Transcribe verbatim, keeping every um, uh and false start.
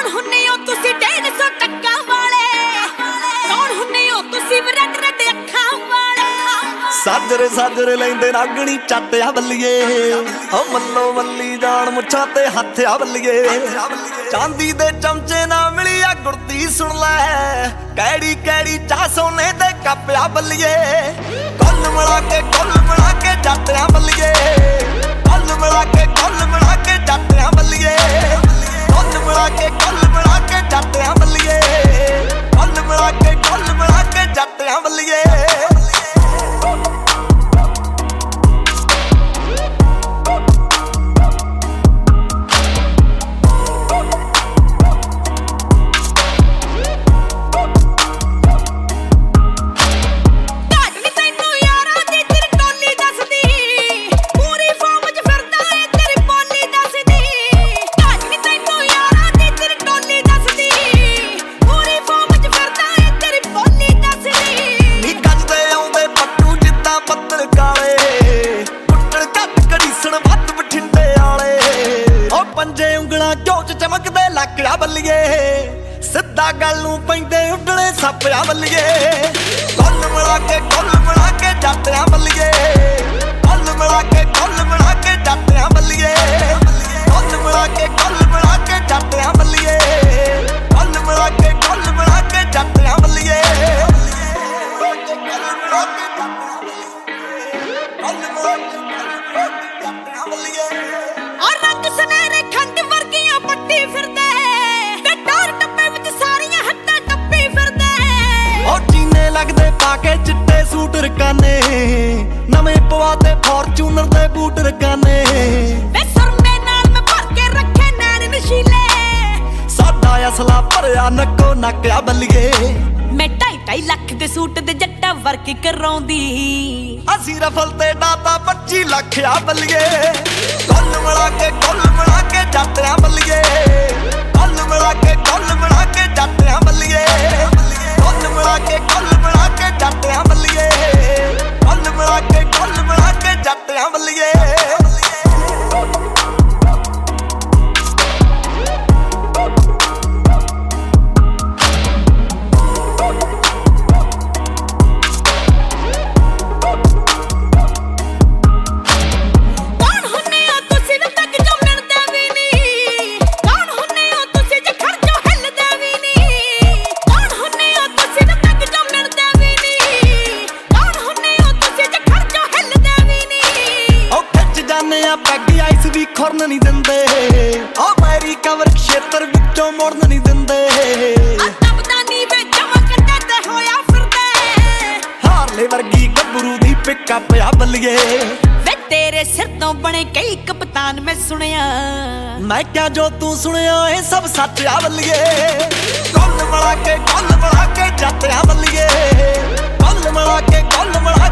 ਹੁੰਨੇ ਹੋ ਤੁਸੀਂ ਡੇਢ ਸੌ ਟੱਕਾ ਵਾਲੇ, ਕੌਣ ਹੁੰਨੇ ਹੋ ਤੁਸੀਂ ਰੈਡ ਰੈਡ ਅੱਖਾਂ ਵਾਲੇ। ਸਾਜਰੇ ਸਾਜਰੇ ਲੈਂਦੇ ਨਾਗਣੀ ਚੱਟਿਆ ਬੱਲੀਏ, ਓ ਮੱਲੋ ਮੱਲੀ ਜਾਣ ਮੁੱਛਾਂ ਤੇ ਹੱਥਿਆ ਬੱਲੀਏ। ਚਾਂਦੀ ਦੇ ਚਮਚੇ ਨਾ ਮਿਲੀ ਆ ਗੁਰਤੀ ਸੁਣ ਲੈ, ਕੈੜੀ ਕੈੜੀ ਚਾਹ ਸੋਨੇ ਦੇ ਕੱਪਿਆ ਬੱਲੀਏ। ਕੁੱਲ ਮਿਲਾ ਕੇ ਕੁੱਲ ਮਿਲਾ ਕੇ ਜੱਟਿਆ ਬੱਲੀਏ, ਕੁੱਲ ਮਿਲਾ ਕੇ ਕੁੱਲ ਮਿਲਾ ਕੇ ਜੱਟਿਆ ਬੱਲੀਏ। ਕੁੱਲ ਮਿਲਾ ਕੇ ਕੁੱਲ ਮਿਲਾ ਕੇ ਜੱਟਿਆ ਬੱਲੀਏ, ਕੁੱਲ ਮਿਲਾ ਕੇ ਕੁੱਲ ਮਿਲਾ ਕੇ ਜੱਟਿਆ ਬੱਲੀਏ। ਪੰਜੇ ਉਂਗਲਾਂ ਝੋਚ ਚਮਕਦੇ ਲੱਕੜਾ ਬੱਲੀਏ, ਸਿੱਧਾ ਗੱਲ ਨੂੰ ਪੈਂਦੇ ਉੱਡਣੇ ਸੱਪਿਆ ਬੱਲੀਏ। ਕੁੱਲ ਮਿਲਾ ਕੇ ਕੁੱਲ ਮਿਲਾ ਕੇ ਜੱਟਿਆ ਬੱਲੀਏ, ਕੁੱਲ ਮਿਲਾ ਕੇ ਕੁੱਲ ਮਿਲਾ ਕੇ ਜੱਟਿਆ ਬੱਲੀਏ। ਕੁੱਲ ਮਿਲਾ ਕੇ ਕੁੱਲ ਮਿਲਾ ਕੇ ਜੱਟਿਆ ਬੱਲੀਏ, ਕੁੱਲ ਮਿਲਾ ਕੇ ਕੁੱਲ ਮਿਲਾ ਕੇ ਜੱਟਿਆ ਬੱਲੀਏ। ਔਰ ਰੰਗ ਸੁਨਹਿਰੇ ਖੰਡ ਵਰਗੀਆਂ ਪੱਟੀ ਫਿਰਦੇ, ਤੇ ਟੌਰ ਟੱਪੇ ਵਿੱਚ ਸਾਰੀਆਂ ਹੱਦਾਂ ਟੱਪੀ ਫਿਰਦੇ। ਓ ਚੀਨੇ ਲੱਗਦੇ ਪਾ ਕੇ ਚਿੱਟੇ ਸੂਟ ਰਕਾਨੇ, ਨਵੇਂ ਪਵਾ ਤੇ ਫੋਰਚੂਨਰ ਦੇ ਬੂਟ ਰਕਾਨੇ। ਵੇ ਸੁਰਮੇ ਨਾਲ ਮੈਂ ਭਰ ਕੇ ਰੱਖੇ ਨੈਣ ਨਸ਼ੀਲੇ, ਸਾਡਾ ਅਸਲਾ ਭਰਿਆ ਨੱਕੋ ਨੱਕਿਆ ਬੱਲੀਏ। ਮੈਂ ਢਾਈ ਢਾਈ ਲੱਖ ਦੇ ਸੂਟ ਦੇ ਜੱਟਾ ਵਰਕ ਕਰਾਉਂਦੀ, ਅਸੀਂ ਰਫਲ ਤੇ ਡਾਤਾ ਪੱਚੀ ਲੱਖ ਆ ਬੱਲੀਏ। ਕੁੱਲ ਮਿਲਾ ਕੇ ਕੁੱਲ ਮਿਲਾ ਕੇ ਜੱਟਿਆ ਬੱਲੀਏ, ਕੁੱਲ ਮਿਲਾ ਕੇ ਕੁੱਲ ਮਿਲਾ ਕੇ ਜੱਟਿਆ ਬੱਲੀਏ। ਕੁੱਲ ਮਿਲਾ ਕੇ ਕੁੱਲ ਮਿਲਾ ਕੇ ਜੱਟਿਆ ਬੱਲੀਏ, ਕੁੱਲ ਮਿਲਾ ਕੇ ਕੁੱਲ ਮਿਲਾ ਕੇ ਜੱਟਿਆ ਬੱਲੀਏ। ਪੈਗੀ ਆਈਸ ਵੀ ਖੁਰਨ ਨਹੀਂ ਦਿੰਦੇ, ਓ ਮੈਰੀ ਕਵਰ ਖੇਤਰ ਵਿੱਚੋਂ ਮੁੜਨ ਨਹੀਂ ਦਿੰਦੇ। ਤਬਦਾ ਨੀ ਵੇ ਜਮਾ ਕੱਟੇ ਤੇ ਹੋਇਆ ਫਿਰਦੇ, ਹਾਰਲੇ ਵਰਗੀ ਗੱਭਰੂ ਦੀ ਪਿਕਅਪ ਆ ਬੱਲੀਏ। ਵੇ ਤੇਰੇ ਸਿਰ ਤੋਂ ਬਣੇ ਕਈ ਕਪਤਾਨ ਮੈਂ ਸੁਣਿਆ, ਮੈਂ ਕਿਹਾ ਜੋ ਤੂੰ ਸੁਣਿਆ ਇਹ ਸਭ ਸੱਚ ਆ ਬੱਲੀਏ। ਕੁੱਲ ਮਿਲਾ ਕੇ ਕੁੱਲ ਮਿਲਾ ਕੇ ਜੱਟਿਆ ਬੱਲੀਏ, ਕੁੱਲ ਮਿਲਾ ਕੇ ਕੁੱਲ ਮਿਲਾ